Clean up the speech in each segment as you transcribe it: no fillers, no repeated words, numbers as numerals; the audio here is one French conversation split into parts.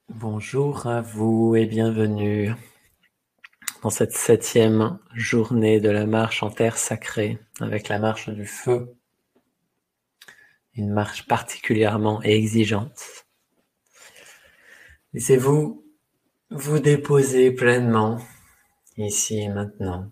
Bonjour à vous et bienvenue dans cette 7e journée de la marche en terre sacrée avec la marche du feu, une marche particulièrement exigeante. Laissez-vous vous déposer pleinement ici et maintenant.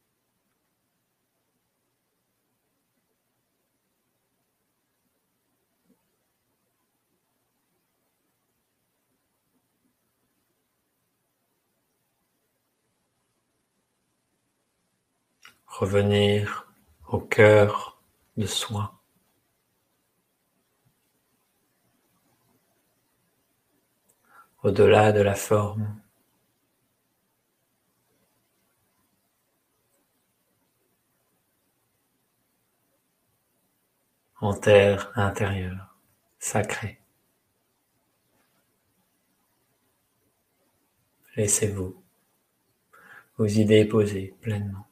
Revenir au cœur de soi. Au-delà de la forme. En terre intérieure, sacrée. Laissez-vous vos idées poser pleinement.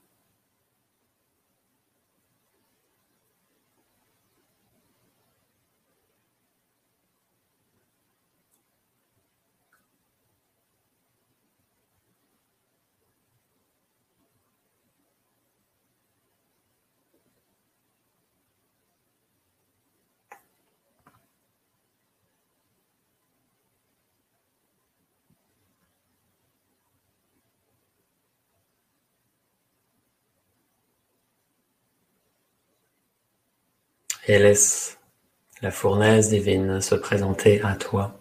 Et laisse la fournaise divine se présenter à toi.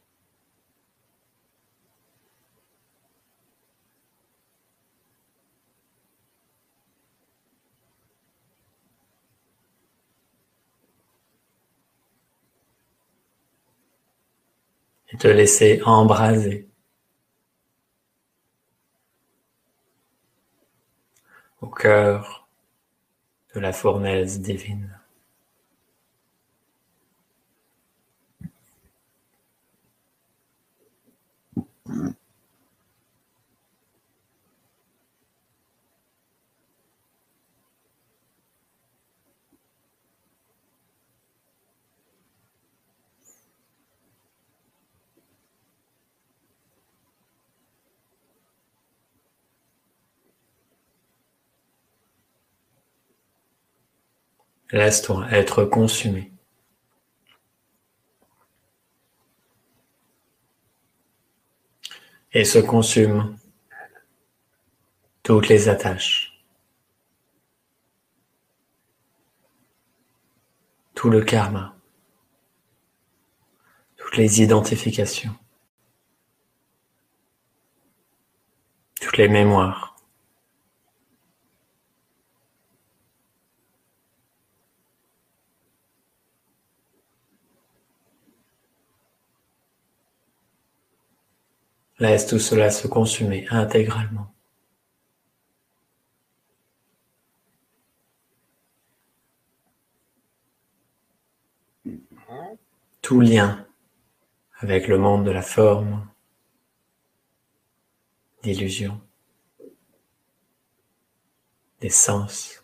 Et te laisser embraser au cœur de la fournaise divine. Laisse-toi être consumé. Et se consume toutes les attaches, tout le karma, toutes les identifications, toutes les mémoires. Laisse tout cela se consumer intégralement. Tout lien avec le monde de la forme, d'illusion, des sens.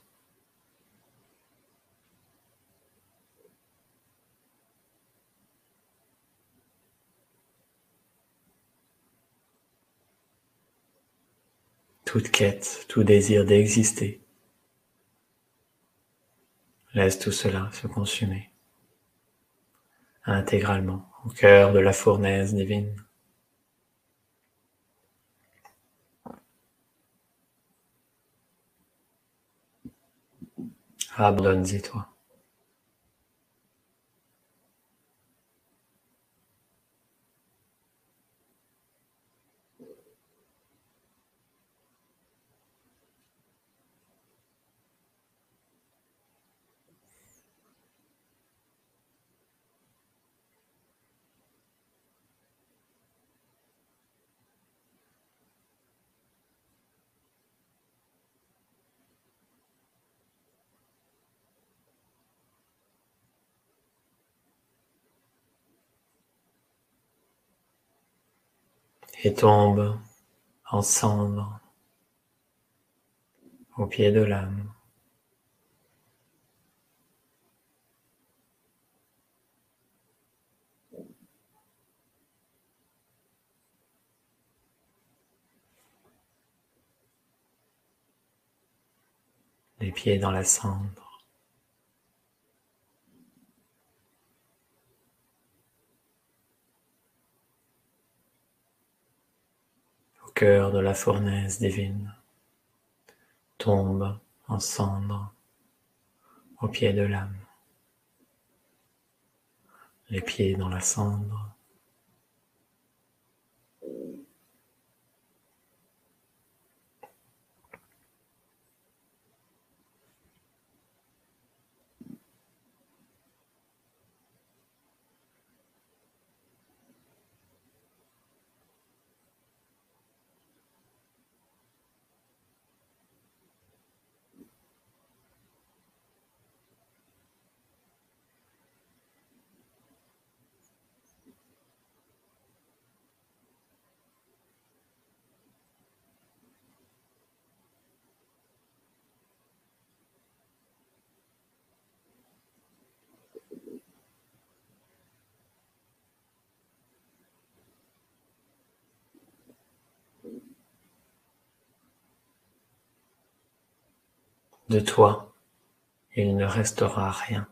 Toute quête, tout désir d'exister. Laisse tout cela se consumer intégralement au cœur de la fournaise divine. Abandonne-y toi. Et tombe en cendres au pied de l'âme. les pieds dans la cendre. Au cœur de la fournaise divine, tombe en cendre au pied de l'âme, les pieds dans la cendre. De toi, il ne restera rien.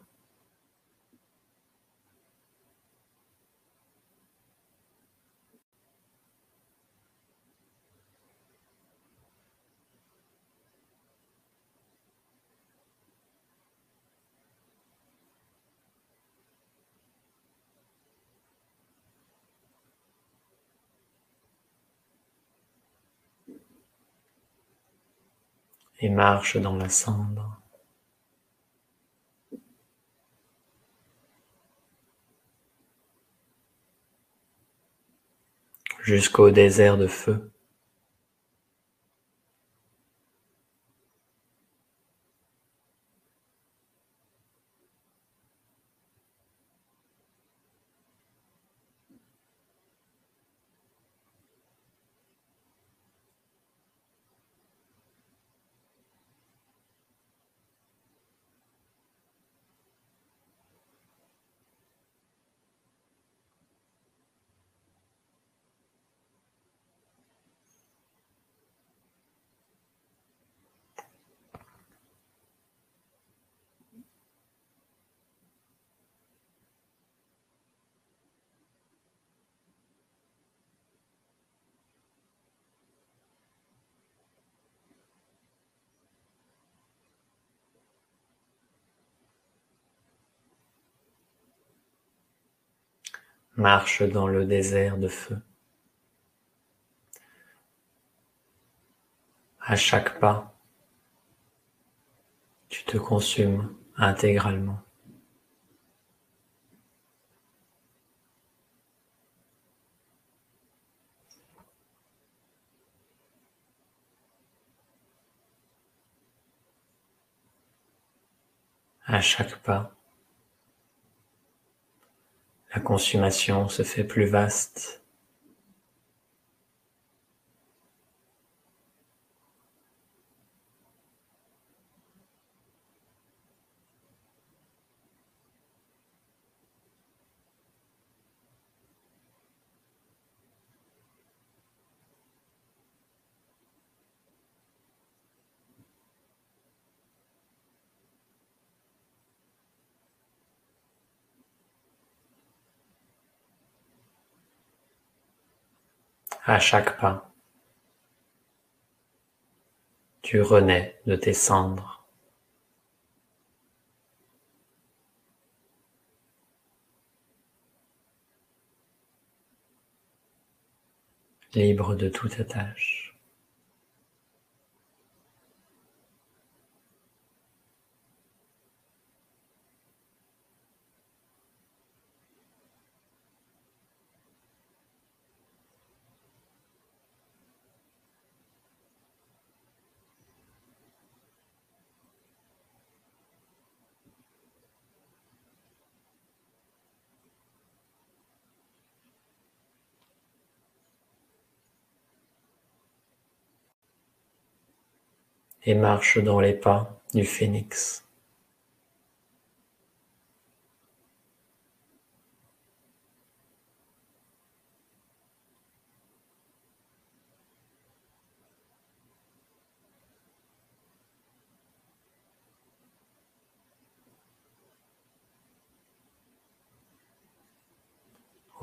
Et marche dans la cendre jusqu'au désert de feu. Marche dans le désert de feu. À chaque pas, tu te consumes intégralement. À chaque pas, la consommation se fait plus vaste. À chaque pas, tu renais de tes cendres. Libre de toute attache. Et marche dans les pas du phénix.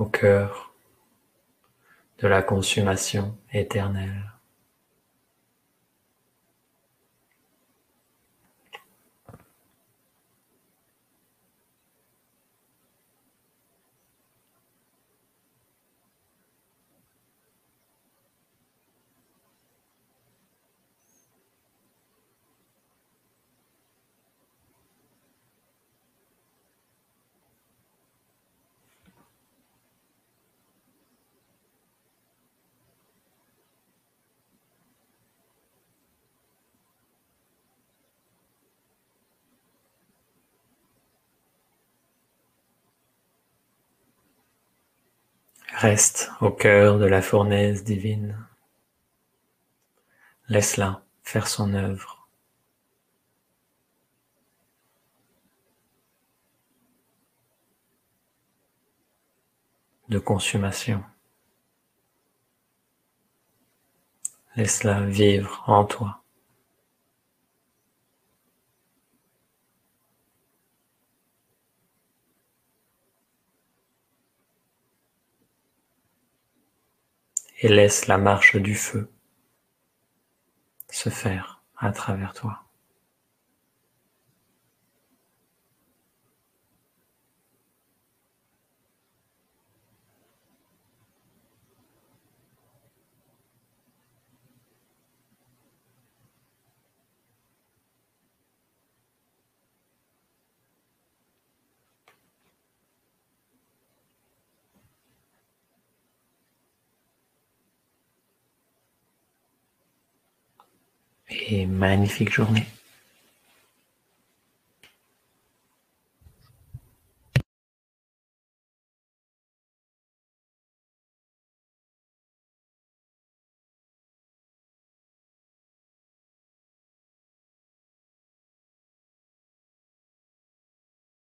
au cœur de la consommation éternelle. Reste au cœur de la fournaise divine. Laisse-la faire son œuvre. De consommation. Laisse-la vivre en toi. Et laisse la marche du feu se faire à travers toi. Et magnifique journée.